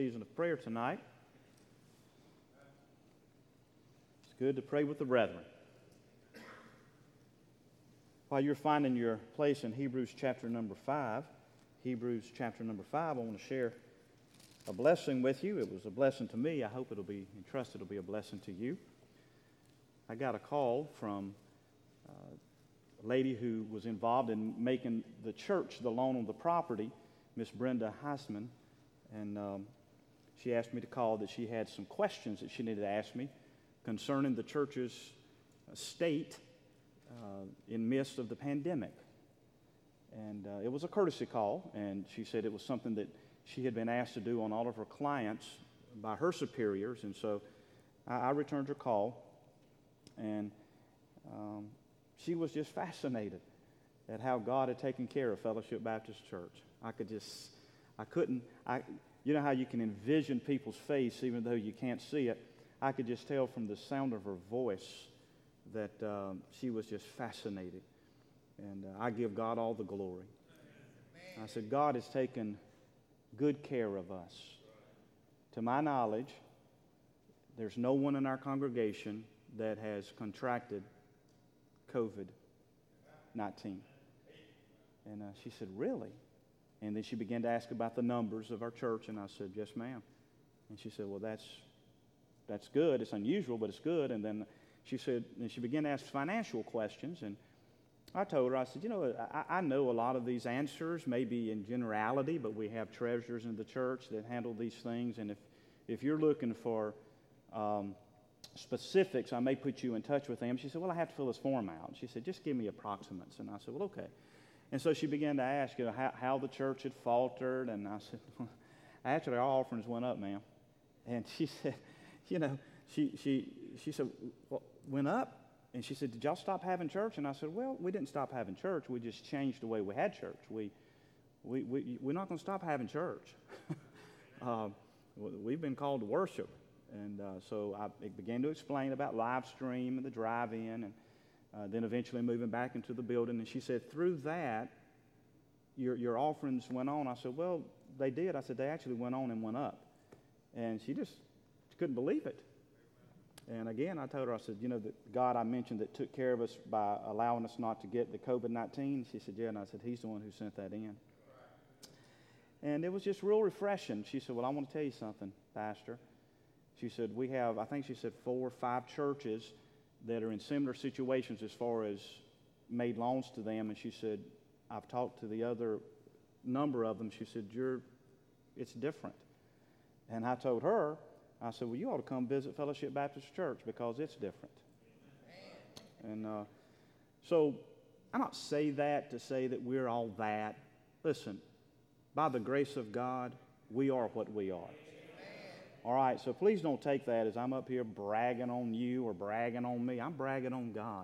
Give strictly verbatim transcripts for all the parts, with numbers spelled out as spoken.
Season of prayer tonight. It's good to pray with the brethren. While you're finding your place in Hebrews chapter number five, Hebrews chapter number five, I want to share a blessing with you. It was a blessing to me. I hope it'll be, and trust it'll be a blessing to you. I got a call from uh, a lady who was involved in making the church the loan on the property, Miss Brenda Heisman, and um, she asked me to call that she had some questions that she needed to ask me concerning the church's state uh, in midst of the pandemic. And uh, it was a courtesy call, and she said it was something that she had been asked to do on all of her clients by her superiors. And so I, I returned her call, and um, she was just fascinated at how God had taken care of Fellowship Baptist Church. I could just, I couldn't, I... You know how you can envision people's face even though you can't see it? I could just tell from the sound of her voice that um, she was just fascinated. And uh, I give God all the glory. I said, God has taken good care of us. To my knowledge, there's no one in our congregation that has contracted covid nineteen. And uh, she said, really? And then she began to ask about the numbers of our church, and I said, yes, ma'am. And she said, well, that's that's good. It's unusual, but it's good. And then she said, and she began to ask financial questions, and I told her, I said, you know, I, I know a lot of these answers, maybe in generality, but we have treasurers in the church that handle these things, and if, if you're looking for um, specifics, I may put you in touch with them. She said, well, I have to fill this form out. She said, just give me approximates. And I said, well, okay. And so she began to ask, you know, how, how the church had faltered. And I said, well, actually, our offerings went up, ma'am. And she said, you know, she she she said, well, went up? And she said, did y'all stop having church? And I said, well, we didn't stop having church. We just changed the way we had church. We, we, we, we're not going to stop having church. uh, we've been called to worship. And uh, so I began to explain about live stream and the drive-in, and Uh, then eventually moving back into the building. And she said, through that, your your offerings went on. I said, well, they did. I said, they actually went on and went up. And she just couldn't believe it. And again, I told her, I said, you know, that God I mentioned that took care of us by allowing us not to get the covid nineteen. She said, yeah. And I said, he's the one who sent that in. And it was just real refreshing. She said, well, I want to tell you something, Pastor. She said, we have, I think she said, four or five churches that are in similar situations as far as made loans to them. And she said, I've talked to the other number of them. She said, you're, it's different. And I told her, I said, well, you ought to come visit Fellowship Baptist Church because it's different. Amen. And uh, so I don't say that to say that we're all that. Listen, by the grace of God, we are what we are. All right, so please don't take that as I'm up here bragging on you or bragging on me. I'm bragging on God.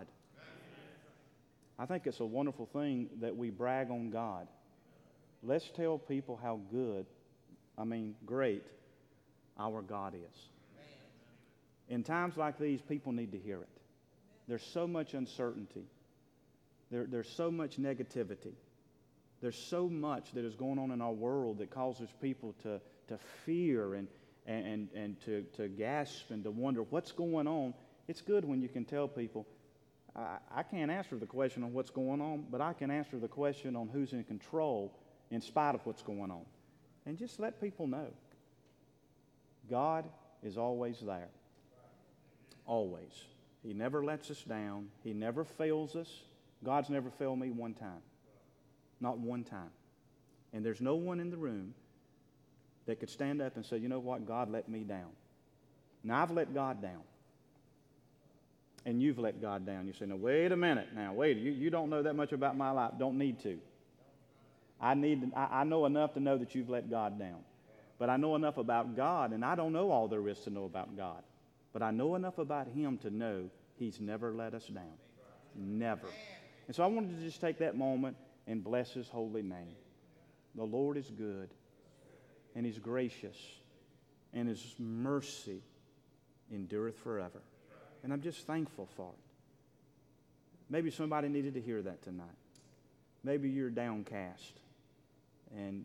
I think it's a wonderful thing that we brag on God. Let's tell people how good, I mean great, our God is. In times like these, people need to hear it. There's so much uncertainty. There, there's so much negativity. There's so much that is going on in our world that causes people to, to fear and and, and to, to gasp and to wonder what's going on. It's good when you can tell people, I, I can't answer the question on what's going on, but I can answer the question on who's in control in spite of what's going on. And just let people know. God is always there. Always. He never lets us down. He never fails us. God's never failed me one time. Not one time. And there's no one in the room that could stand up and say, you know what, God let me down. Now, I've let God down. And you've let God down. You say, now, wait a minute. Now, wait, you, you don't know that much about my life. Don't need to. I, need to, I, I know enough to know that you've let God down. But I know enough about God, and I don't know all there is to know about God. But I know enough about Him to know He's never let us down. Never. And so I wanted to just take that moment and bless His holy name. The Lord is good. And He's gracious, and His mercy endureth forever. And I'm just thankful for it. Maybe somebody needed to hear that tonight. Maybe you're downcast, and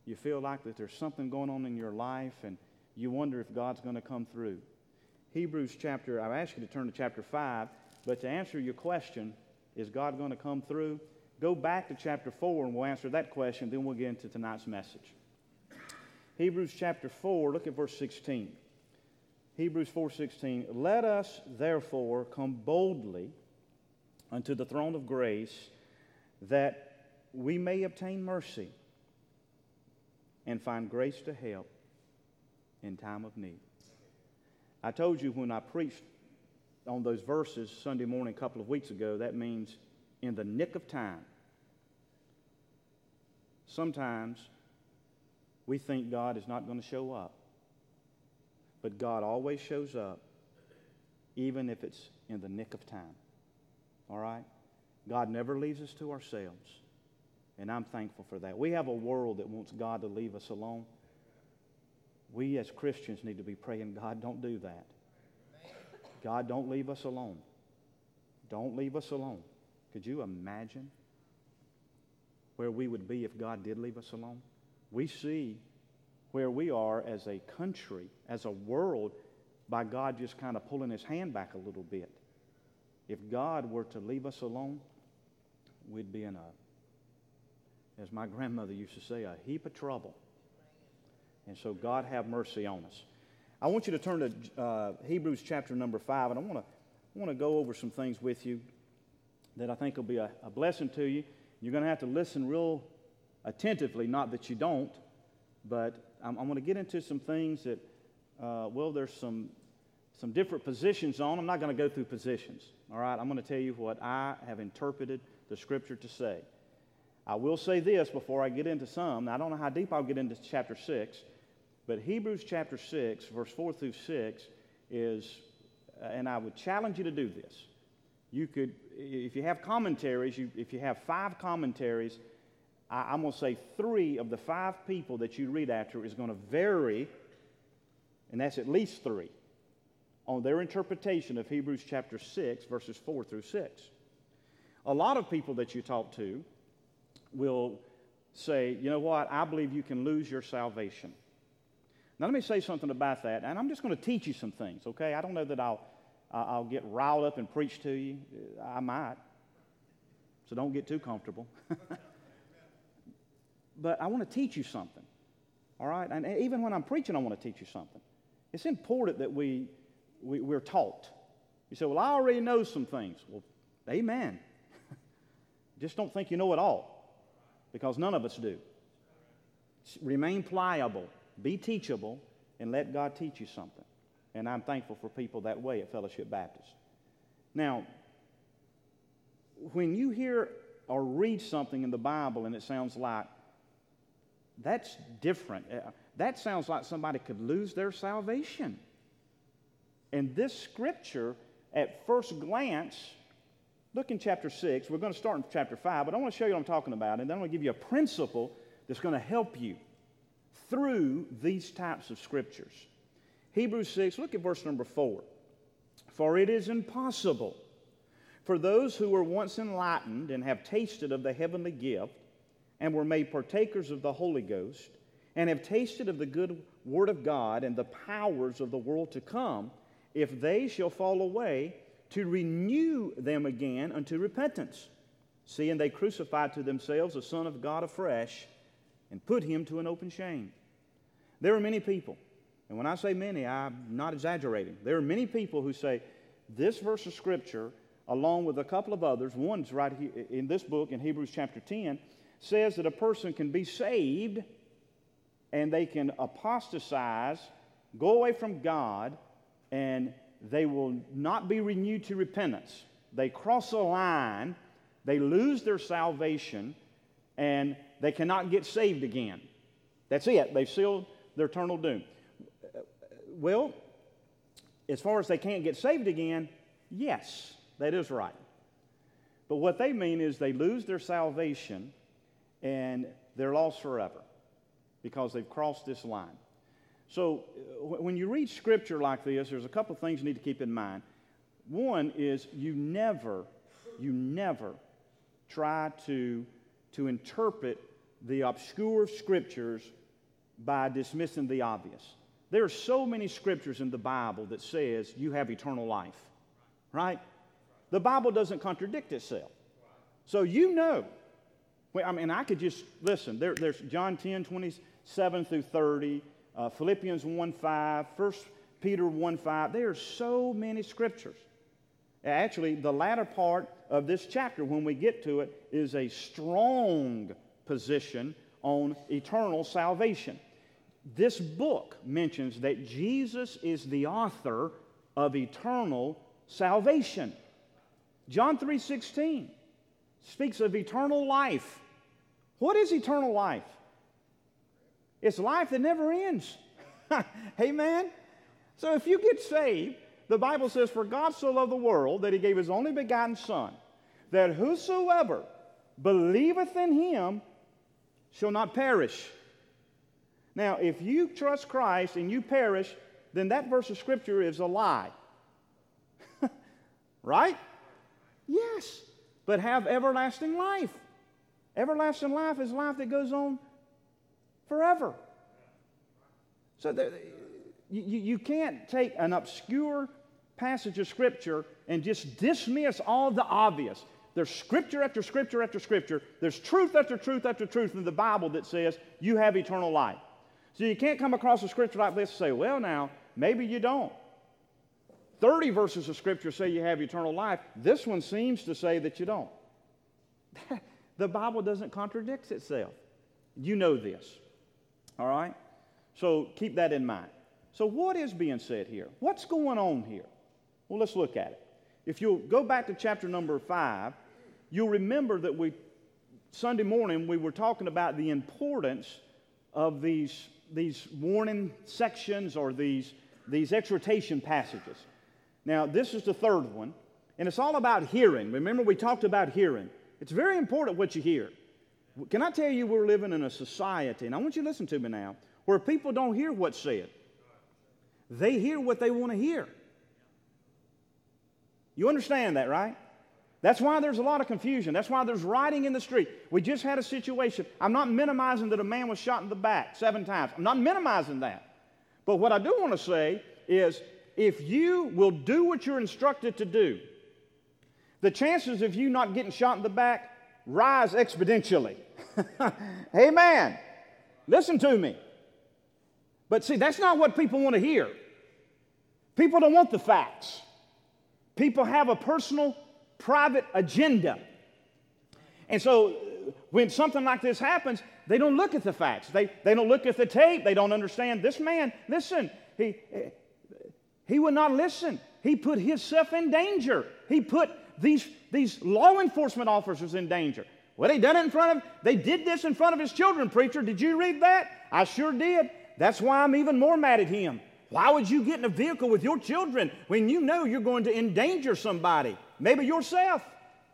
You feel like that there's something going on in your life and you wonder if God's going to come through. Hebrews chapter, I asked you to turn to chapter five, but to answer your question, is God going to come through? Go back to chapter four and we'll answer that question, then we'll get into tonight's message. Hebrews chapter four, look at verse sixteen. Hebrews four sixteen, let us therefore come boldly unto the throne of grace, that we may obtain mercy and find grace to help in time of need. I told you when I preached on those verses Sunday morning a couple of weeks ago, that means in the nick of time. Sometimes we think God is not going to show up, but God always shows up, even if it's in the nick of time. All right? God never leaves us to ourselves, and I'm thankful for that. We have a world that wants God to leave us alone. We as Christians need to be praying, God, don't do that. God, don't leave us alone. Don't leave us alone. Could you imagine where we would be if God did leave us alone? We see where we are as a country, as a world, by God just kind of pulling His hand back a little bit. If God were to leave us alone, we'd be in a, as my grandmother used to say, a heap of trouble. And so God have mercy on us. I want you to turn to uh, Hebrews chapter number five, and I want to I want to go over some things with you that I think will be a, a blessing to you. You're going to have to listen real attentively, not that you don't, but I'm, I'm going to get into some things that, uh, well, there's some some different positions on. I'm not going to go through positions, all right? I'm going to tell you what I have interpreted the Scripture to say. I will say this before I get into some. I don't know how deep I'll get into chapter six, but Hebrews chapter six, verse four through six is, uh, and I would challenge you to do this. You could, if you have commentaries, you, if you have five commentaries, I, I'm going to say three of the five people that you read after is going to vary, and that's at least three, on their interpretation of Hebrews chapter six, verses four through six. A lot of people that you talk to will say, you know what, I believe you can lose your salvation. Now, let me say something about that, and I'm just going to teach you some things, okay? I don't know that I'll, I'll get riled up and preach to you. I might, so don't get too comfortable. But I want to teach you something, all right? And even when I'm preaching, I want to teach you something. It's important that we, we, we're taught. You say, well, I already know some things. Well, amen. Just don't think you know it all, because none of us do. Remain pliable. Be teachable, and let God teach you something. And I'm thankful for people that way at Fellowship Baptist. Now, when you hear or read something in the Bible and it sounds like, that's different. That sounds like somebody could lose their salvation. And this scripture, at first glance, look in chapter six. We're going to start in chapter five, but I want to show you what I'm talking about, and then I'm going to give you a principle that's going to help you through these types of scriptures. Hebrews six, look at verse number four. For it is impossible for those who were once enlightened and have tasted of the heavenly gift and were made partakers of the Holy Ghost and have tasted of the good word of God and the powers of the world to come, if they shall fall away, to renew them again unto repentance, seeing they crucified to themselves the Son of God afresh and put him to an open shame. There are many people, and when I say many, I'm not exaggerating. There are many people who say this verse of Scripture, along with a couple of others, one's right here in this book in Hebrews chapter ten, says that a person can be saved and they can apostatize, go away from God, and they will not be renewed to repentance. They cross a line, they lose their salvation, and they cannot get saved again. That's it. They've sealed their eternal doom. Well, as far as they can't get saved again, yes, that is right. But what they mean is they lose their salvation and they're lost forever because they've crossed this line. So when you read Scripture like this, there's a couple of things you need to keep in mind. One is you never, you never try to, to interpret the obscure Scriptures by dismissing the obvious. There are so many scriptures in the Bible that says you have eternal life, right? The Bible doesn't contradict itself. So you know. Well, I mean, I could just, listen, there, there's John ten, twenty-seven through thirty, uh, Philippians one five, First Peter one five. There are so many scriptures. Actually, the latter part of this chapter, when we get to it, is a strong position on eternal salvation. This book mentions that Jesus is the author of eternal salvation. John three sixteen speaks of eternal life. What is eternal life? It's life that never ends. Amen? So if you get saved, the Bible says, "For God so loved the world that He gave His only begotten Son, that whosoever believeth in Him shall not perish." Now, if you trust Christ and you perish, then that verse of Scripture is a lie. Right? Yes. But have everlasting life. Everlasting life is life that goes on forever. So there, you, you can't take an obscure passage of Scripture and just dismiss all the obvious. There's Scripture after Scripture after Scripture. There's truth after truth after truth in the Bible that says you have eternal life. So you can't come across a Scripture like this and say, well, now, maybe you don't. thirty verses of Scripture say you have eternal life. This one seems to say that you don't. The Bible doesn't contradict itself. You know this. All right? So keep that in mind. So what is being said here? What's going on here? Well, let's look at it. If you'll go back to chapter number five, you'll remember that we, Sunday morning, we were talking about the importance of these, these warning sections or these, these exhortation passages. Now, this is the third one, and it's all about hearing. Remember, we talked about hearing. It's very important what you hear. Can I tell you, we're living in a society, and I want you to listen to me now, where people don't hear what's said. They hear what they want to hear. You understand that, right? That's why there's a lot of confusion. That's why there's rioting in the street. We just had a situation. I'm not minimizing that a man was shot in the back seven times. I'm not minimizing that. But what I do want to say is, if you will do what you're instructed to do, the chances of you not getting shot in the back rise exponentially. Amen. Listen to me. But see, that's not what people want to hear. People don't want the facts. People have a personal, private agenda. And so when something like this happens, they don't look at the facts. They, they don't look at the tape. They don't understand. This man, listen, he, he would not listen. He put himself in danger. He put these, these law enforcement officers in danger. Well, they done it in front of, they did this in front of his children, preacher. Did you read that? I sure did. That's why I'm even more mad at him. Why would you get in a vehicle with your children when you know you're going to endanger somebody? Maybe yourself.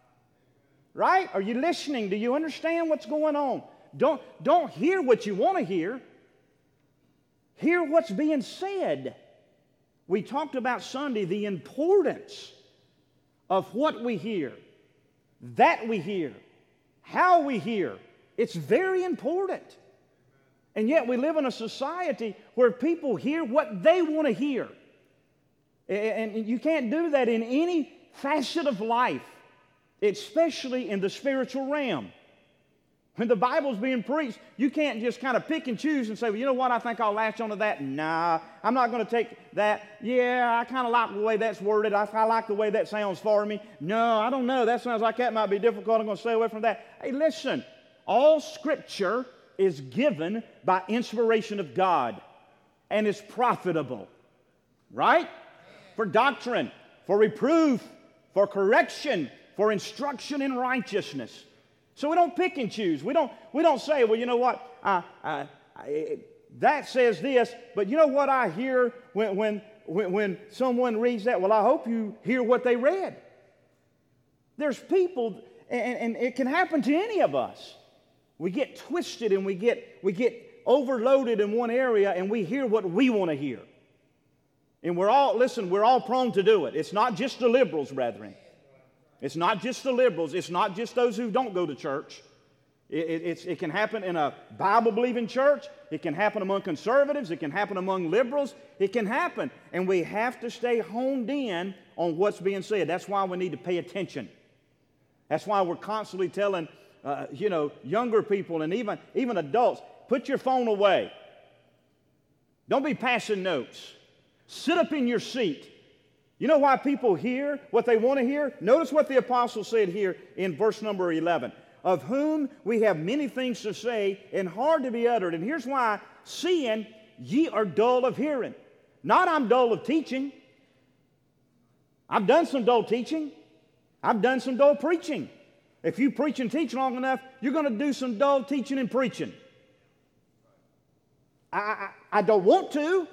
Right? Are you listening? Do you understand what's going on? Don't, don't hear what you want to hear. Hear what's being said. We talked about Sunday the importance of what we hear, that we hear, how we hear. It's very important. And yet we live in a society where people hear what they want to hear. And you can't do that in any facet of life, especially in the spiritual realm. When the Bible's being preached, you can't just kind of pick and choose and say, well, you know what, I think I'll latch onto that. Nah, I'm not going to take that. Yeah, I kind of like the way that's worded. I, I like the way that sounds for me. No, I don't know. That sounds like that might be difficult. I'm going to stay away from that. Hey, listen, all Scripture is given by inspiration of God and is profitable, right? For doctrine, for reproof, for correction, for instruction in righteousness. So we don't pick and choose. We don't, we don't say, well, you know what, uh, uh, I, that says this, but you know what I hear when, when, when, when someone reads that? Well, I hope you hear what they read. There's people, and, and it can happen to any of us. We get twisted and we get, we get overloaded in one area and we hear what we want to hear. And we're all, listen, we're all prone to do it. It's not just the liberals, brethren. It's not just the liberals. It's not just those who don't go to church. It, it, it's, it can happen in a Bible-believing church. It can happen among conservatives. It can happen among liberals. It can happen. And we have to stay honed in on what's being said. That's why we need to pay attention. That's why we're constantly telling, uh, you know, younger people and even, even adults, put your phone away. Don't be passing notes. Sit up in your seat. You know why people hear what they want to hear? Notice what the apostle said here in verse number eleven. Of whom we have many things to say and hard to be uttered. And here's why. Seeing ye are dull of hearing. Not I'm dull of teaching. I've done some dull teaching. I've done some dull preaching. If you preach and teach long enough, you're going to do some dull teaching and preaching. I, I, I don't want to.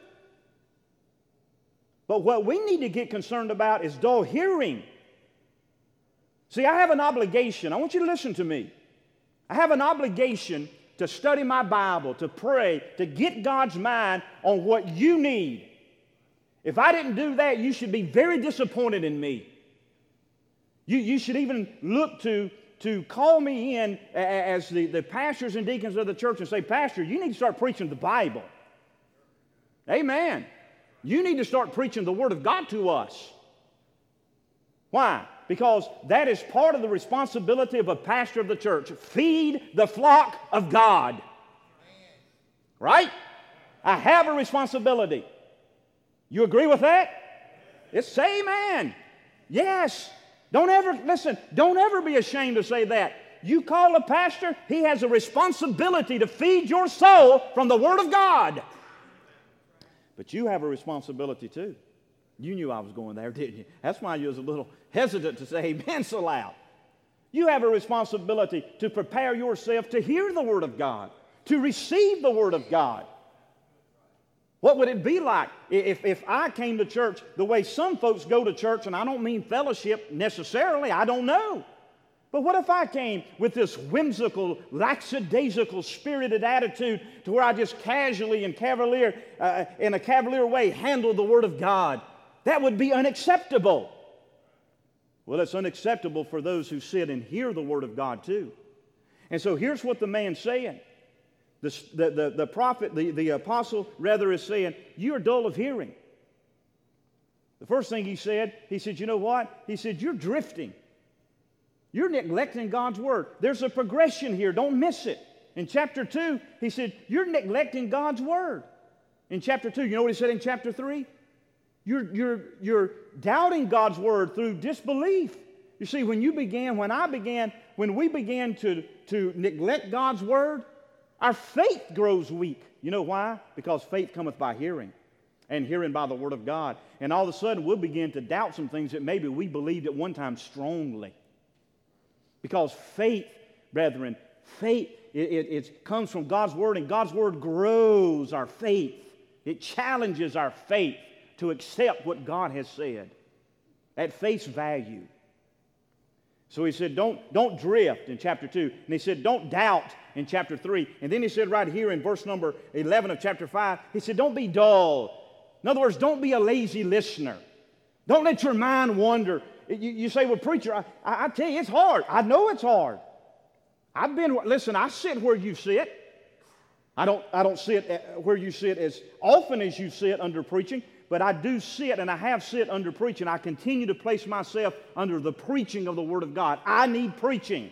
But what we need to get concerned about is dull hearing. See, I have an obligation. I want you to listen to me. I have an obligation to study my Bible, to pray, to get God's mind on what you need. If I didn't do that, you should be very disappointed in me. You, you should even look to, to call me in as the, the pastors and deacons of the church and say, Pastor, you need to start preaching the Bible. Amen. You need to start preaching the Word of God to us. Why? Because that is part of the responsibility of a pastor of the church. Feed the flock of God. Right? I have a responsibility. You agree with that? It's say amen. Yes. Don't ever, listen, don't ever be ashamed to say that. You call a pastor, he has a responsibility to feed your soul from the Word of God. But you have a responsibility too. You knew I was going there, didn't you? That's why you was a little hesitant to say amen so loud. You have a responsibility to prepare yourself to hear the Word of God, to receive the Word of God. What would it be like if, if I came to church the way some folks go to church, and I don't mean fellowship necessarily, I don't know. But what if I came with this whimsical, lackadaisical, spirited attitude to where I just casually and cavalier, uh, in a cavalier way, handle the Word of God? That would be unacceptable. Well, it's unacceptable for those who sit and hear the Word of God too. And so here's what the man's saying. The, the, the, the prophet, the, the apostle, rather, is saying, you're dull of hearing. The first thing he said, he said, you know what? He said, you're drifting. You're neglecting God's Word. There's a progression here. Don't miss it. In chapter two, he said, you're neglecting God's Word. In chapter two, you know what he said in chapter three? You're, you're, you're doubting God's Word through disbelief. You see, when you began, when I began, when we began to, to neglect God's Word, our faith grows weak. You know why? Because faith cometh by hearing, and hearing by the Word of God. And all of a sudden, we'll begin to doubt some things that maybe we believed at one time strongly. Because faith, brethren, faith, it, it, it comes from God's Word, and God's Word grows our faith. It challenges our faith to accept what God has said at face value. So he said, don't, don't drift in chapter two. And he said, don't doubt in chapter three. And then he said right here in verse number eleven of chapter five, he said, don't be dull. In other words, don't be a lazy listener. Don't let your mind wander. You, you say, well, preacher, I, I, I tell you, it's hard. I know it's hard. I've been, listen, I sit where you sit. I don't, I don't sit where you sit as often as you sit under preaching, but I do sit, and I have sit under preaching. I continue to place myself under the preaching of the Word of God. I need preaching.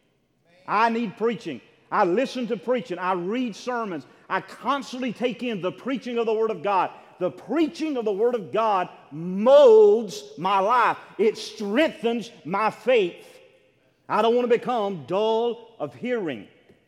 I need preaching. I listen to preaching. I read sermons. I constantly take in the preaching of the Word of God. The preaching of the Word of God molds my life. It strengthens my faith. I don't want to become dull of hearing.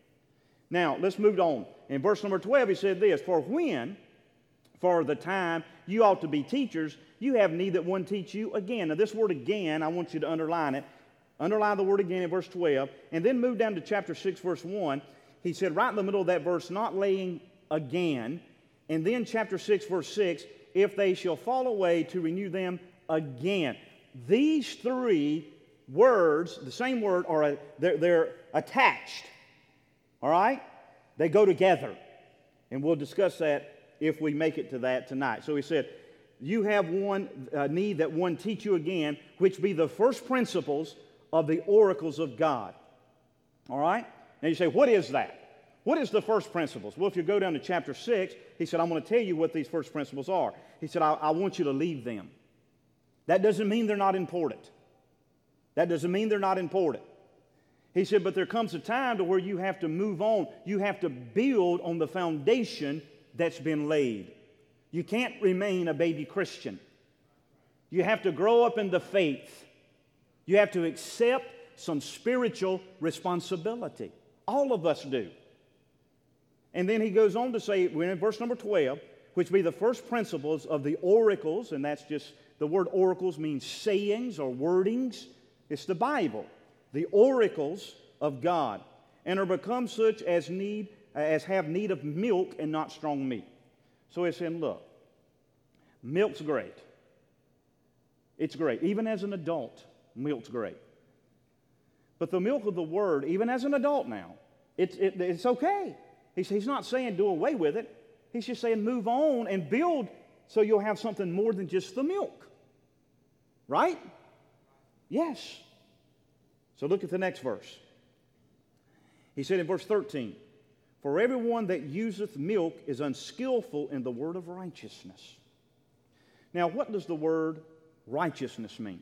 Now, let's move on. In verse number twelve, he said this, For when, for the time, you ought to be teachers, you have need that one teach you again. Now, this word again, I want you to underline it. Underline the word again in verse twelve, and then move down to chapter six, verse one. He said right in the middle of that verse, not laying again. And then chapter six, verse six, if they shall fall away, to renew them again. These three words, the same word, are they're, they're attached. All right? They go together. And we'll discuss that if we make it to that tonight. So he said, you have one uh, need that one teach you again, which be the first principles of the oracles of God. All right? Now you say, what is that? What is the first principles? Well, if you go down to chapter six, he said, I'm going to tell you what these first principles are. He said, I, I want you to leave them. That doesn't mean they're not important. That doesn't mean they're not important. He said, but there comes a time to where you have to move on. You have to build on the foundation that's been laid. You can't remain a baby Christian. You have to grow up in the faith. You have to accept some spiritual responsibility. All of us do. And then he goes on to say, we're in verse number twelve, which be the first principles of the oracles, and that's just, the word oracles means sayings or wordings. It's the Bible. The oracles of God, and are become such as need, as have need of milk and not strong meat. So he's saying, look, milk's great. It's great. Even as an adult, milk's great. But the milk of the Word, even as an adult now, it's, it, it's okay. He's, he's not saying do away with it. He's just saying move on and build so you'll have something more than just the milk. Right? Yes. So look at the next verse. He said in verse thirteen, for everyone that useth milk is unskillful in the word of righteousness. Now, what does the word righteousness mean?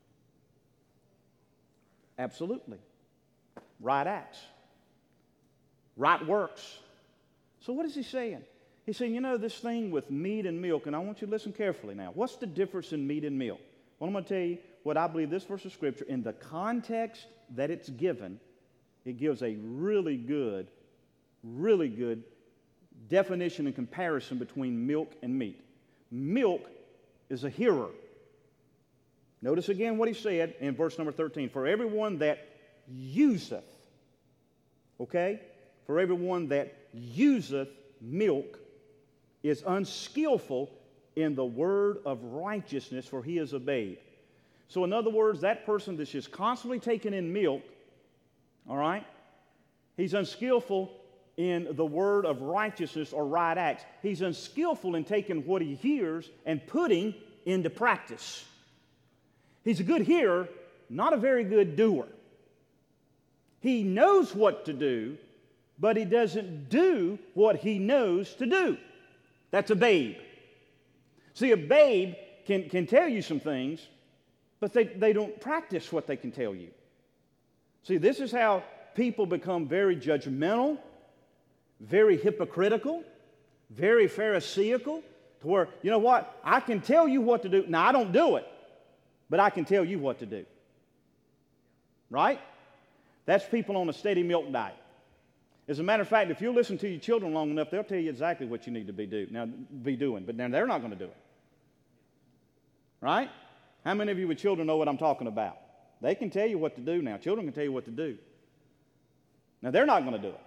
Absolutely. Right acts. Right works. So what is he saying? He's saying, you know, this thing with meat and milk, and I want you to listen carefully now. What's the difference in meat and milk? Well, I'm going to tell you what I believe this verse of Scripture, in the context that it's given, it gives a really good, really good definition and comparison between milk and meat. Milk is a hearer. Notice again what he said in verse number thirteen. For everyone that useth, okay? For everyone that useth milk is unskillful in the word of righteousness, for he is a babe. So in other words, that person that's just constantly taking in milk, all right, he's unskillful in the word of righteousness or right acts. He's unskillful in taking what he hears and putting into practice. He's a good hearer, not a very good doer. He knows what to do, but he doesn't do what he knows to do. That's a babe. See, a babe can, can tell you some things, but they, they don't practice what they can tell you. See, this is how people become very judgmental, very hypocritical, very pharisaical, to where, you know what, I can tell you what to do. Now, I don't do it, but I can tell you what to do. Right? That's people on a steady milk diet. As a matter of fact, if you listen to your children long enough, they'll tell you exactly what you need to be do now be doing, but now they're not going to do it. Right? How many of you with children know what I'm talking about? They can tell you what to do now. Children can tell you what to do. Now they're not going to do it.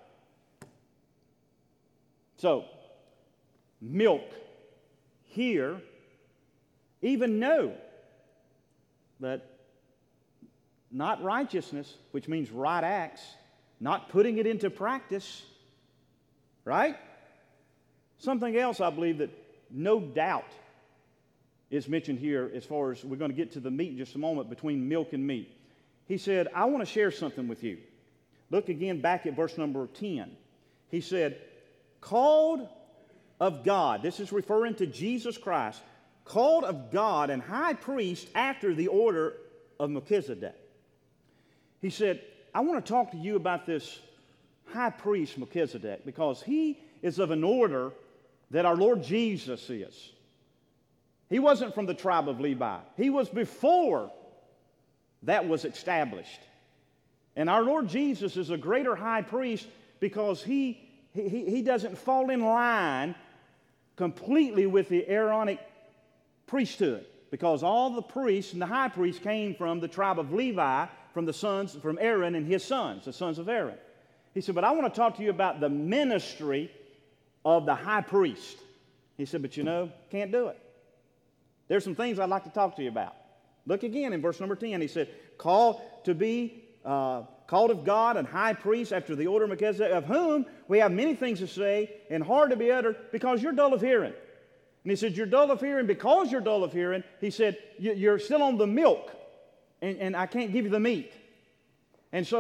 So, milk, hear, even know, but not righteousness, which means right acts, not putting it into practice, right? Something else I believe that no doubt is mentioned here as far as we're going to get to the meat in just a moment between milk and meat. He said, I want to share something with you. Look again back at verse number ten. He said, called of God, this is referring to Jesus Christ, called of God and high priest after the order of Melchizedek. He said, I want to talk to you about this high priest Melchizedek because he is of an order that our Lord Jesus is. He wasn't from the tribe of Levi. He was before that was established. And our Lord Jesus is a greater high priest because he, he, he doesn't fall in line completely with the Aaronic priesthood, because all the priests and the high priest came from the tribe of Levi, from the sons, from Aaron and his sons, the sons of Aaron. He said, but I want to talk to you about the ministry of the high priest. He said, but you know, can't do it. There's some things I'd like to talk to you about. Look again in verse number ten. He said, called to be uh, called of God and high priest after the order of Melchizedek, of whom we have many things to say and hard to be uttered because you're dull of hearing. And he said, you're dull of hearing because you're dull of hearing. He said, you're still on the milk, and, and I can't give you the meat. And so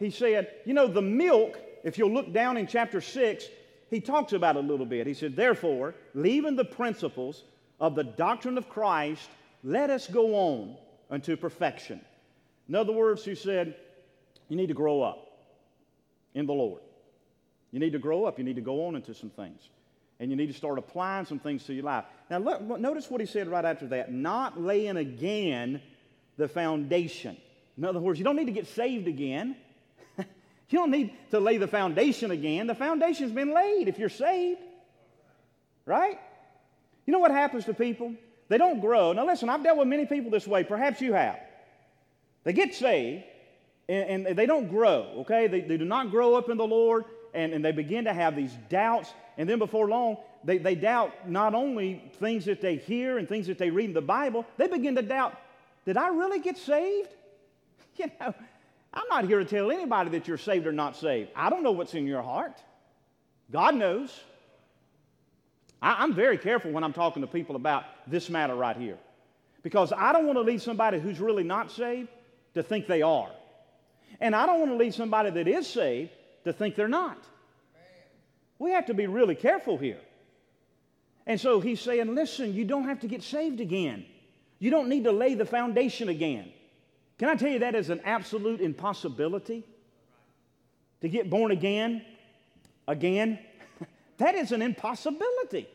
he said, you know, the milk, if you'll look down in chapter six, he talks about it a little bit. He said, therefore, leaving the principles of the doctrine of Christ, let us go on unto perfection. In other words, he said, you need to grow up in the Lord. You need to grow up. You need to go on into some things. And you need to start applying some things to your life. Now, look, notice what he said right after that. Not laying again the foundation. In other words, you don't need to get saved again. You don't need to lay the foundation again. The foundation's been laid if you're saved. Right? You know what happens to people? They don't grow. Now listen, I've dealt with many people this way. Perhaps you have. They get saved, and, and they don't grow, okay? They, they do not grow up in the Lord, and, and they begin to have these doubts, and then before long, they, they doubt not only things that they hear and things that they read in the Bible, they begin to doubt, did I really get saved? You know, I'm not here to tell anybody that you're saved or not saved. I don't know what's in your heart. God knows. I, I'm very careful when I'm talking to people about this matter right here, because I don't want to lead somebody who's really not saved to think they are. And I don't want to lead somebody that is saved to think they're not. We have to be really careful here. And so he's saying, listen, you don't have to get saved again. You don't need to lay the foundation again. Can I tell you that is an absolute impossibility? To get born again, again, that is an impossibility.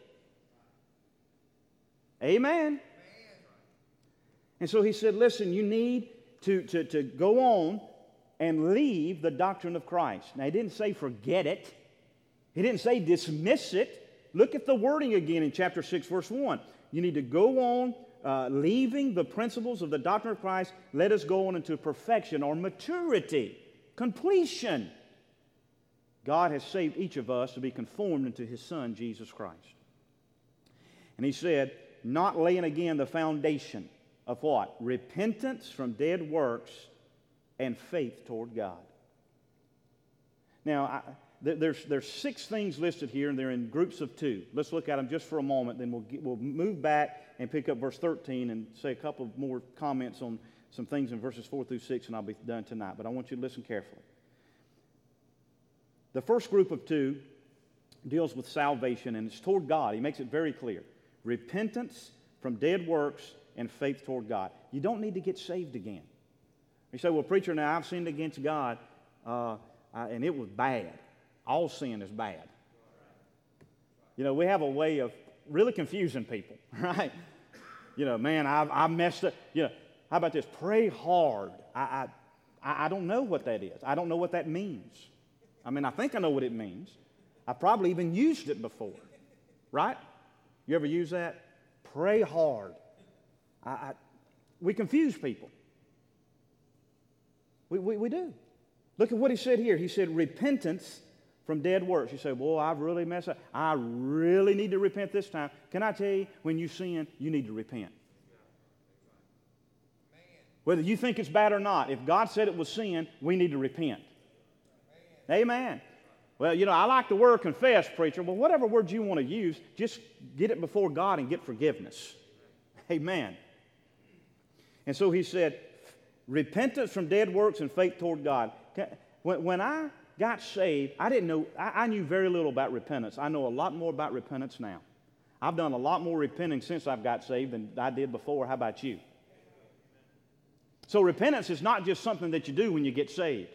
Amen. And so he said, listen, you need to, to, to go on and leave the doctrine of Christ. Now, he didn't say forget it. He didn't say dismiss it. Look at the wording again in chapter six, verse one. You need to go on uh, leaving the principles of the doctrine of Christ. Let us go on into perfection or maturity, completion. God has saved each of us to be conformed into His Son, Jesus Christ. And he said, not laying again the foundation of what? Repentance from dead works and faith toward God. Now, I, th- there's, there's six things listed here, and they're in groups of two. Let's look at them just for a moment, then we'll, get, we'll move back and pick up verse thirteen and say a couple more comments on some things in verses four through six, and I'll be done tonight. But I want you to listen carefully. The first group of two deals with salvation, and it's toward God. He makes it very clear. Repentance from dead works and faith toward God. You don't need to get saved again. You say, well, preacher, now I've sinned against God, uh, I, and it was bad. All sin is bad. You know, we have a way of really confusing people, right? You know, man, I've, I've messed up. You know, how about this? Pray hard. I, I, I don't know what that is. I don't know what that means. I mean, I think I know what it means. I've probably even used it before, right? You ever use that? Pray hard. I, I, we confuse people. We, we, we do. Look at what he said here. He said repentance from dead works. You say, boy, I've really messed up. I really need to repent this time. Can I tell you, when you sin, you need to repent. Whether you think it's bad or not, if God said it was sin, we need to repent. Amen. Well, you know, I like the word confess, preacher. Well, whatever word you want to use, just get it before God and get forgiveness. Amen. And so he said, repentance from dead works and faith toward God. When, when I got saved, I didn't know, I, I knew very little about repentance. I know a lot more about repentance now. I've done a lot more repenting since I've got saved than I did before. How about you? So repentance is not just something that you do when you get saved.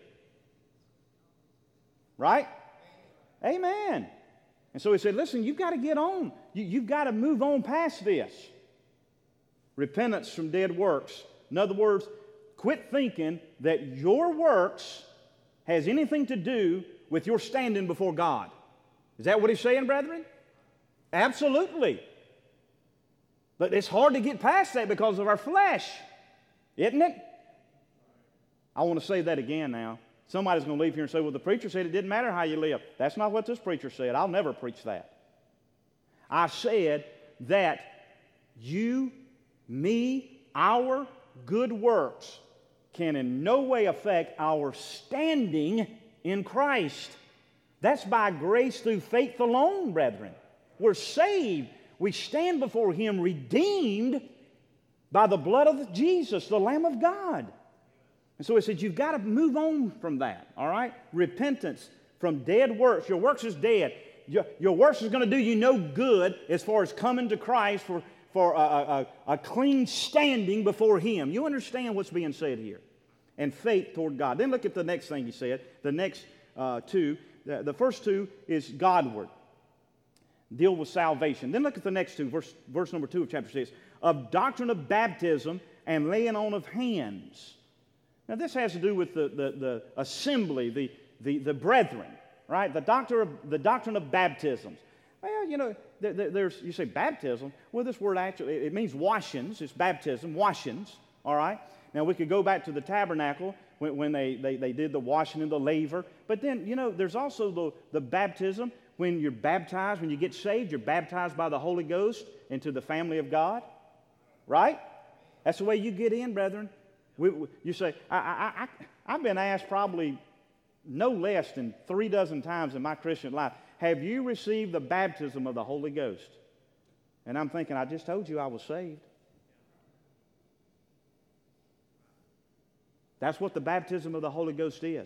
Right? Amen. And so he said, listen, you've got to get on. You, you've got to move on past this. Repentance from dead works. In other words, quit thinking that your works has anything to do with your standing before God. Is that what he's saying, brethren? Absolutely. But it's hard to get past that because of our flesh, isn't it? I want to say that again now. Somebody's going to leave here and say, well, the preacher said it didn't matter how you live. That's not what this preacher said. I'll never preach that. I said that you, me, our good works can in no way affect our standing in Christ. That's by grace through faith alone, brethren. We're saved. We stand before Him redeemed by the blood of Jesus, the Lamb of God. And so he said, you've got to move on from that, all right? Repentance from dead works. Your works is dead. Your, your works is going to do you no good as far as coming to Christ for, for a, a, a clean standing before Him. You understand what's being said here. And faith toward God. Then look at the next thing he said, the next uh, two. The, the first two is Godward. Deal with salvation. Then look at the next two, verse, verse number two of chapter six. Of doctrine of baptism and laying on of hands. Now this has to do with the, the, the assembly, the, the, the brethren, right? The doctrine of, the doctrine of baptisms. Well, you know, there, there's, you say baptism. Well, this word actually, it means washings. It's baptism, washings, all right? Now, we could go back to the tabernacle when, when they, they, they did the washing in the laver. But then, you know, there's also the, the baptism when you're baptized, when you get saved, you're baptized by the Holy Ghost into the family of God, right? That's the way you get in, brethren. We, we, you say, I, I, I, I've been asked probably no less than three dozen times in my Christian life, have you received the baptism of the Holy Ghost? And I'm thinking, I just told you I was saved. That's what the baptism of the Holy Ghost is.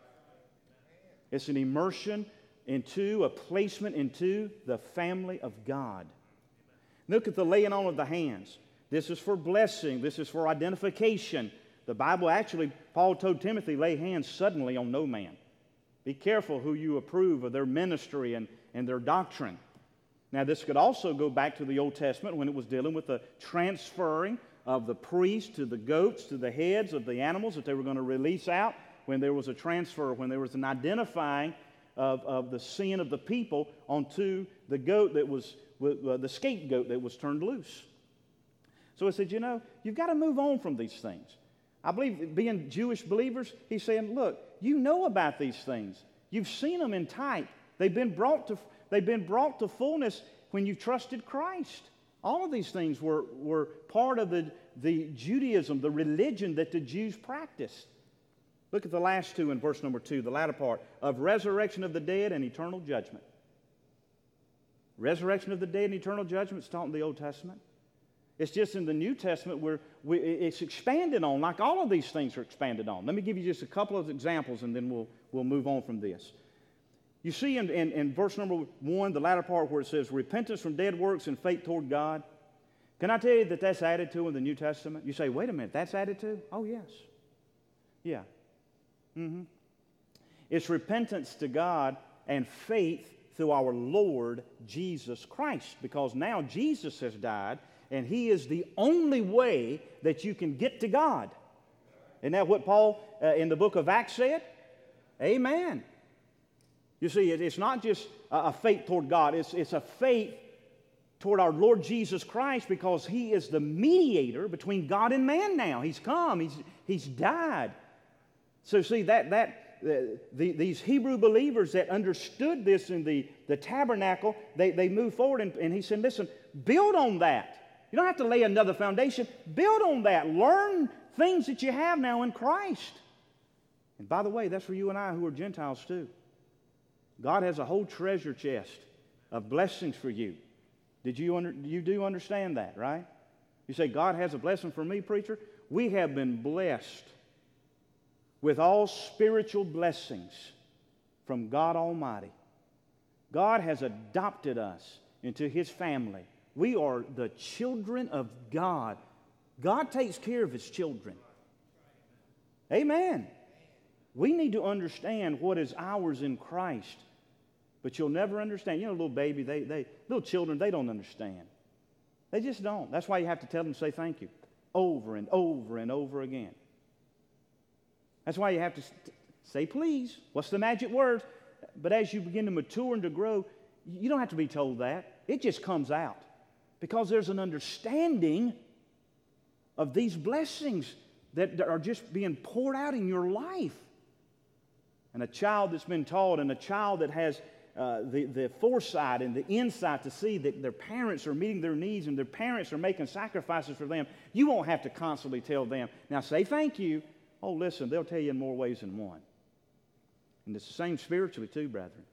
It's an immersion into, a placement into the family of God. Look at the laying on of the hands. This is for blessing. This is for identification. The Bible actually, Paul told Timothy, lay hands suddenly on no man. Be careful who you approve of their ministry and, and their doctrine. Now, this could also go back to the Old Testament when it was dealing with the transferring of the priests to the goats, to the heads of the animals that they were going to release out, when there was a transfer, when there was an identifying of, of the sin of the people onto the goat that was, uh, the scapegoat that was turned loose. So he said, you know, you've got to move on from these things. I believe being Jewish believers, he's saying, look, you know about these things. You've seen them in type. They've been brought to, they've been brought to fullness when you trusted Christ. All of these things were, were part of the, the Judaism, the religion that the Jews practiced. Look at the last two in verse number two, the latter part, of resurrection of the dead and eternal judgment. Resurrection of the dead and eternal judgment is taught in the Old Testament. It's just in the New Testament where we, it's expanded on, like all of these things are expanded on. Let me give you just a couple of examples and then we'll, we'll move on from this. You see in, in, in verse number one, the latter part where it says, repentance from dead works and faith toward God. Can I tell you that that's added to in the New Testament? You say, wait a minute, that's added to? Oh, yes. Yeah. Mm-hmm. It's repentance to God and faith through our Lord Jesus Christ, because now Jesus has died and He is the only way that you can get to God. Isn't that what Paul uh, in the book of Acts said? Amen. You see, it's not just a faith toward God. It's, it's a faith toward our Lord Jesus Christ, because He is the mediator between God and man now. He's come. He's, he's died. So see, that, that, uh, the, these Hebrew believers that understood this in the, the tabernacle, they, they moved forward and, and he said, listen, build on that. You don't have to lay another foundation. Build on that. Learn things that you have now in Christ. And by the way, that's for you and I who are Gentiles too. God has a whole treasure chest of blessings for you. Did you, under, you do understand that, right? You say, God has a blessing for me, preacher? We have been blessed with all spiritual blessings from God Almighty. God has adopted us into His family. We are the children of God. God takes care of His children. Amen. We need to understand what is ours in Christ. But you'll never understand. You know, little baby, they, they, little children, they don't understand. They just don't. That's why you have to tell them to say thank you over and over and over again. That's why you have to say please. What's the magic word? But as you begin to mature and to grow, you don't have to be told that. It just comes out. Because there's an understanding of these blessings that are just being poured out in your life. And a child that's been taught, and a child that has uh, the, the foresight and the insight to see that their parents are meeting their needs and their parents are making sacrifices for them, you won't have to constantly tell them, now say thank you. Oh, listen, they'll tell you in more ways than one. And it's the same spiritually too, brethren.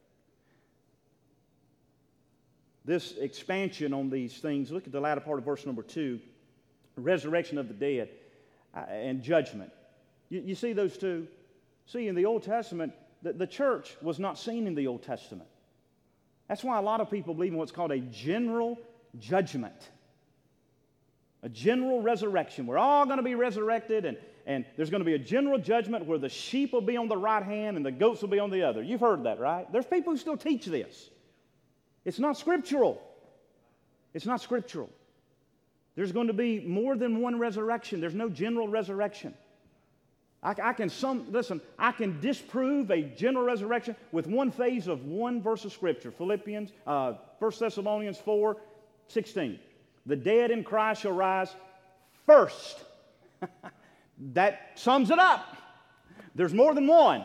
This expansion on these things, look at the latter part of verse number two, resurrection of the dead uh, and judgment. You, you see those two? See, in the Old Testament, the, the church was not seen in the Old Testament. That's why a lot of people believe in what's called a general judgment. A general resurrection. We're all going to be resurrected, and, and there's going to be a general judgment where the sheep will be on the right hand and the goats will be on the other. You've heard that, right? There's people who still teach this. It's not scriptural. It's not scriptural. There's going to be more than one resurrection. There's no general resurrection. I, I can some listen. I can disprove a general resurrection with one phase of one verse of Scripture. Philippians, uh, First Thessalonians four, sixteen. The dead in Christ shall rise first. That sums it up. There's more than one.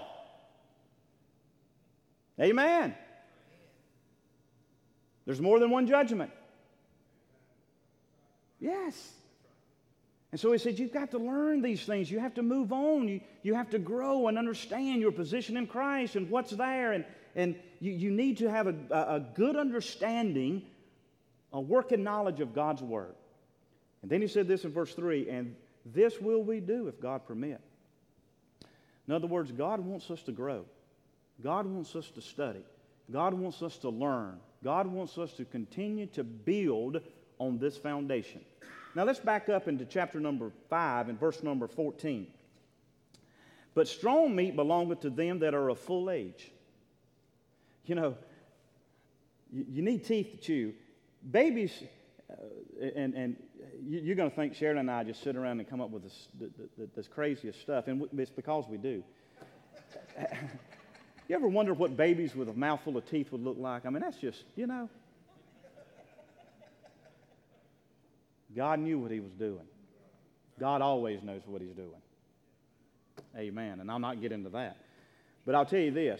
Amen. There's more than one judgment. Yes. And so he said, you've got to learn these things. You have to move on. You, you have to grow and understand your position in Christ and what's there. And, and you, you need to have a, a good understanding, a working knowledge of God's Word. And then he said this in verse three, and this will we do if God permit. In other words, God wants us to grow. God wants us to study. God wants us to learn. God wants us to continue to build on this foundation. Now let's back up into chapter number five and verse number fourteen. But strong meat belongeth to them that are of full age. You know, you, you need teeth to chew. Babies, uh, and, and you, you're going to think Sharon and I just sit around and come up with this, this, this craziest stuff, and it's because we do. You ever wonder what babies with a mouthful of teeth would look like? I mean, that's just, you know. God knew what he was doing. God always knows what he's doing. Amen. And I'll not get into that. But I'll tell you this.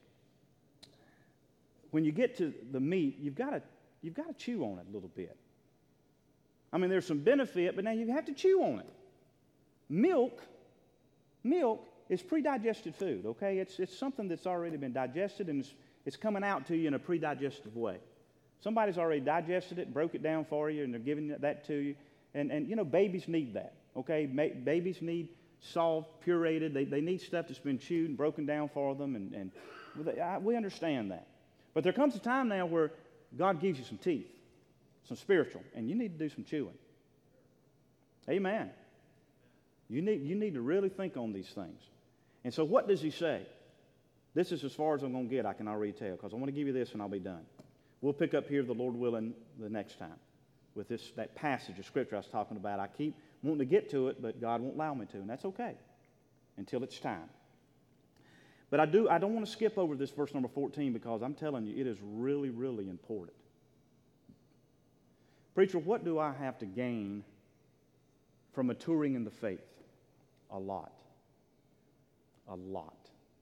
When you get to the meat, you've got to you've got to chew on it a little bit. I mean, there's some benefit, but now you have to chew on it. Milk, milk is pre-digested food, okay? It's, it's something that's already been digested, and it's, it's coming out to you in a pre-digestive way. Somebody's already digested it, broke it down for you, and they're giving that to you. And, and you know, babies need that, okay? Ma- babies need soft, pureed. They, they need stuff that's been chewed and broken down for them, and, and I, we understand that. But there comes a time now where God gives you some teeth, some spiritual, and you need to do some chewing. Amen. You need, you need to really think on these things. And so what does he say? This is as far as I'm going to get, I can already tell, because I want to give you this and I'll be done. We'll pick up here, the Lord willing, the next time with this that passage of Scripture I was talking about. I keep wanting to get to it, but God won't allow me to, and that's okay until it's time. But I do. I don't want to skip over this verse number fourteen because I'm telling you, it is really, really important. Preacher, what do I have to gain from maturing in the faith? A lot. A lot.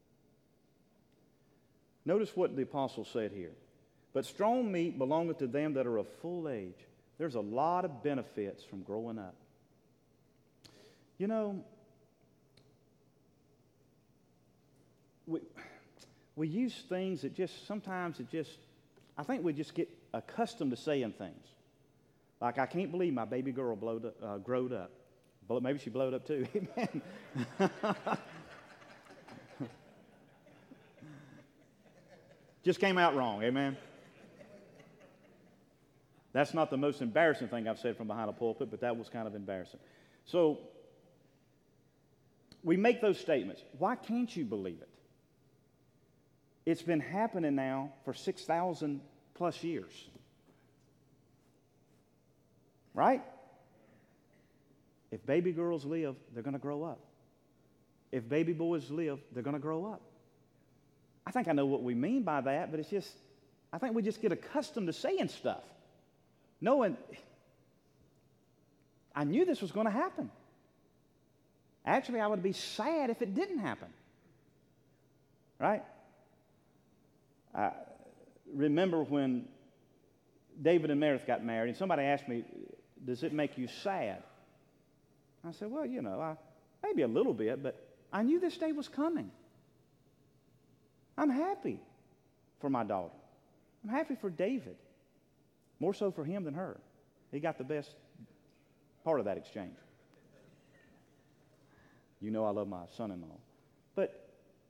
Notice what the apostle said here. But strong meat belongeth to them that are of full age. There's a lot of benefits from growing up. You know, we, we use things that just, sometimes it just, I think we just get accustomed to saying things. Like, I can't believe my baby girl blowed up, uh, growed up. But maybe she blowed up too. Amen. Just came out wrong. Amen. That's not the most embarrassing thing I've said from behind a pulpit, but that was kind of embarrassing. So, we make those statements. Why can't you believe it? It's been happening now for six thousand plus years. Right? If baby girls live, they're going to grow up. If baby boys live, they're going to grow up. I think I know what we mean by that, but it's just, I think we just get accustomed to saying stuff. Knowing, I knew this was going to happen. Actually, I would be sad if it didn't happen. Right? I remember when David and Meredith got married, and somebody asked me, does it make you sad? I said, well, you know, I, maybe a little bit, but I knew this day was coming. I'm happy for my daughter. I'm happy for David. More so for him than her. He got the best part of that exchange. You know I love my son-in-law. But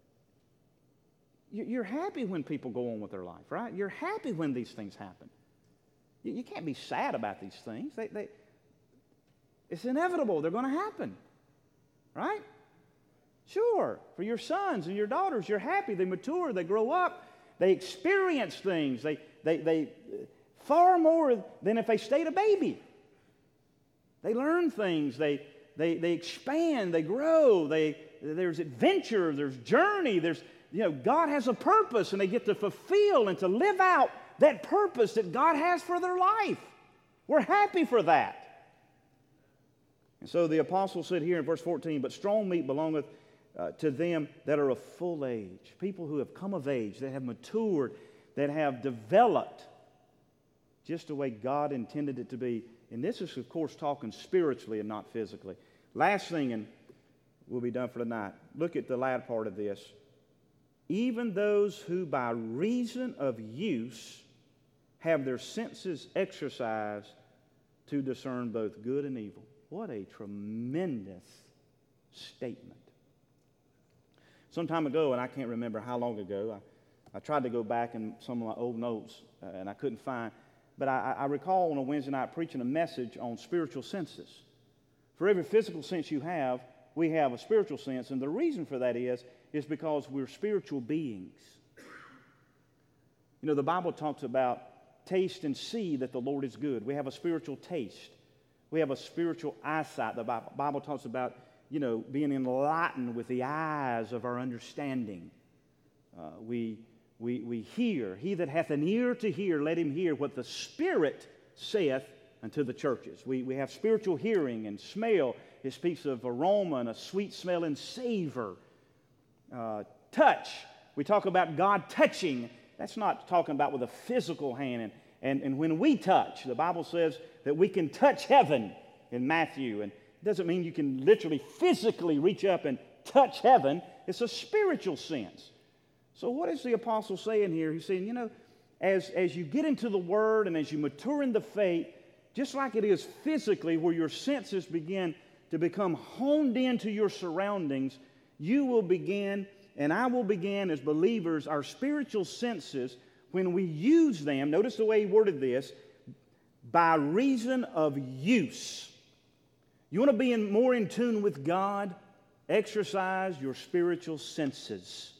you're happy when people go on with their life, right? You're happy when these things happen. You can't be sad about these things. They, they, it's inevitable. They're going to happen, right? Sure, for your sons and your daughters, you're happy. They mature. They grow up. They experience things. They, they, they far more than if they stayed a baby. They learn things. They, they, they expand. They grow. They, there's adventure. There's journey. There's, you know, God has a purpose, and they get to fulfill and to live out that purpose that God has for their life. We're happy for that. And so the apostle said here in verse fourteen, but strong meat belongeth uh, to them that are of full age. People who have come of age, that have matured, that have developed just the way God intended it to be. And this is, of course, talking spiritually and not physically. Last thing, and we'll be done for tonight. Look at the latter part of this. Even those who by reason of use have their senses exercised to discern both good and evil. What a tremendous statement. Some time ago, and I can't remember how long ago, I, I tried to go back in some of my old notes, uh, and I couldn't find, but I, I recall on a Wednesday night preaching a message on spiritual senses. For every physical sense you have, we have a spiritual sense, and the reason for that is, is because we're spiritual beings. You know, the Bible talks about taste and see that the Lord is good. We have a spiritual taste. We have a spiritual eyesight. The Bible talks about, you know, being enlightened with the eyes of our understanding. Uh, we, we, we hear. He that hath an ear to hear, let him hear what the Spirit saith unto the churches. We, we have spiritual hearing and smell. It speaks of aroma and a sweet smell and savor. Uh, touch. We talk about God touching. That's not talking about with a physical hand. And, and, and when we touch, the Bible says that we can touch heaven in Matthew. And it doesn't mean you can literally physically reach up and touch heaven. It's a spiritual sense. So what is the apostle saying here? He's saying, you know, as, as you get into the Word and as you mature in the faith, just like it is physically where your senses begin to become honed into your surroundings, you will begin, and I will begin as believers, our spiritual senses, when we use them, notice the way he worded this, by reason of use. You want to be in, more in tune with God? Exercise your spiritual senses.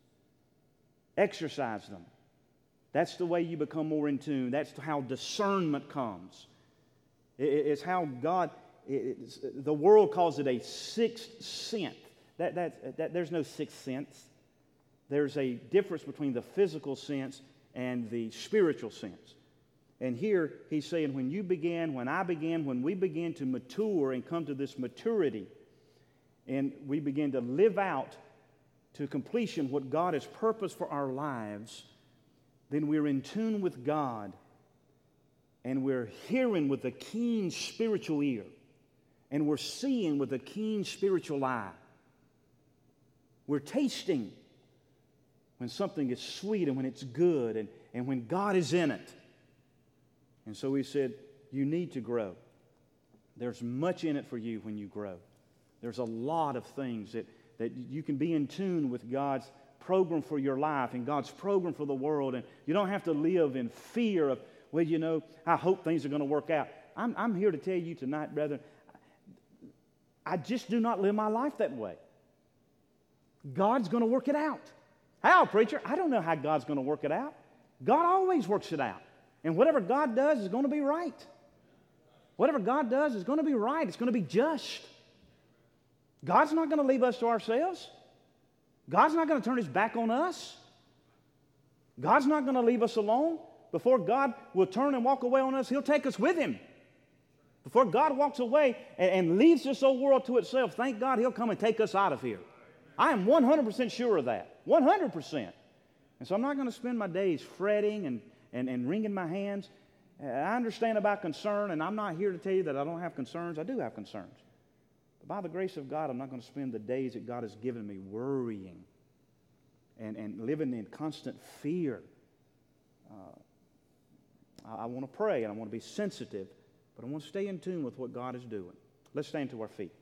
Exercise them. That's the way you become more in tune. That's how discernment comes. It, it's how God, it's, the world calls it a sixth sense. That, that, that, there's no sixth sense. There's a difference between the physical sense and the spiritual sense. And here he's saying when you begin, when I begin, when we begin to mature and come to this maturity, and we begin to live out to completion what God has purposed for our lives, then we're in tune with God, and we're hearing with a keen spiritual ear, and we're seeing with a keen spiritual eye. We're tasting when something is sweet and when it's good and, and when God is in it. And so he said, you need to grow. There's much in it for you when you grow. There's a lot of things that, that you can be in tune with God's program for your life and God's program for the world. And you don't have to live in fear of, well, you know, I hope things are going to work out. I'm, I'm here to tell you tonight, brethren, I just do not live my life that way. God's going to work it out. How, preacher? I don't know how God's going to work it out. God always works it out. And whatever God does is going to be right. Whatever God does is going to be right. It's going to be just. God's not going to leave us to ourselves. God's not going to turn his back on us. God's not going to leave us alone. Before God will turn and walk away on us, he'll take us with him. Before God walks away and, and leaves this old world to itself, thank God he'll come and take us out of here. I am one hundred percent sure of that. one hundred percent. And so I'm not going to spend my days fretting and, and, and wringing my hands. I understand about concern, and I'm not here to tell you that I don't have concerns. I do have concerns. But by the grace of God, I'm not going to spend the days that God has given me worrying and, and living in constant fear. Uh, I, I want to pray, and I want to be sensitive, but I want to stay in tune with what God is doing. Let's stand to our feet.